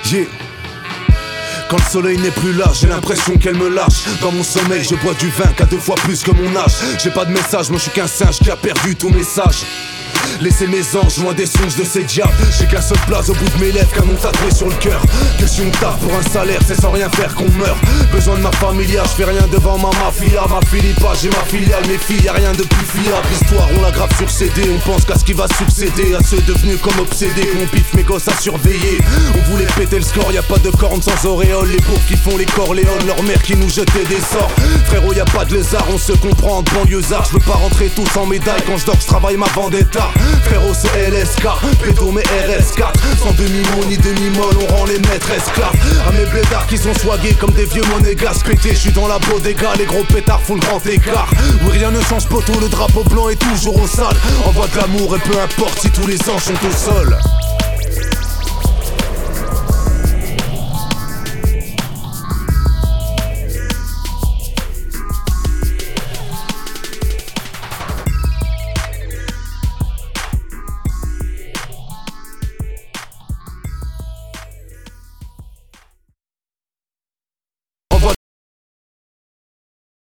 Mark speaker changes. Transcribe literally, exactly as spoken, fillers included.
Speaker 1: Yeah. Quand le soleil n'est plus là, j'ai l'impression qu'elle me lâche. Dans mon sommeil, je bois du vin qu'à deux fois plus que mon âge. J'ai pas de message, moi je suis qu'un singe qui a perdu tout message. Laissez mes anges loin des songes de ces diables. J'ai qu'un seul place au bout de mes lèvres, qu'un nom tatoué sur le cœur. Que si on tape pour un salaire, c'est sans rien faire qu'on meurt. Besoin de ma familia, je fais rien devant ma mafia. Ma Philippa, j'ai ma filiale, mes filles, y'a rien de plus fiable. L'histoire, on la grave sur C D, on pense qu'à ce qui va succéder. À ceux devenus comme obsédés, qu'on piffe mes gosses à surveiller. On voulait péter le score, y'a pas de cornes sans auréole. Les pauvres qui font les corléones, leur mère qui nous jetait des sorts. Frérot, y'a pas de lézard, on se comprend en banlieusard. Je veux pas rentrer tous en médaille, quand je dors je travaille ma vendetta. Frérot c'est L S K, pédo mais R S quatre. Sans demi-mot ni demi-molle, on rend les maîtres esclaves. À mes blédards qui sont swagués comme des vieux monégas pétés. J'suis dans la bodega, les gros pétards font le grand écart. Oui rien ne change poteau, le drapeau blanc est toujours au sale. Envoie de l'amour et peu importe si tous les anges sont au sol.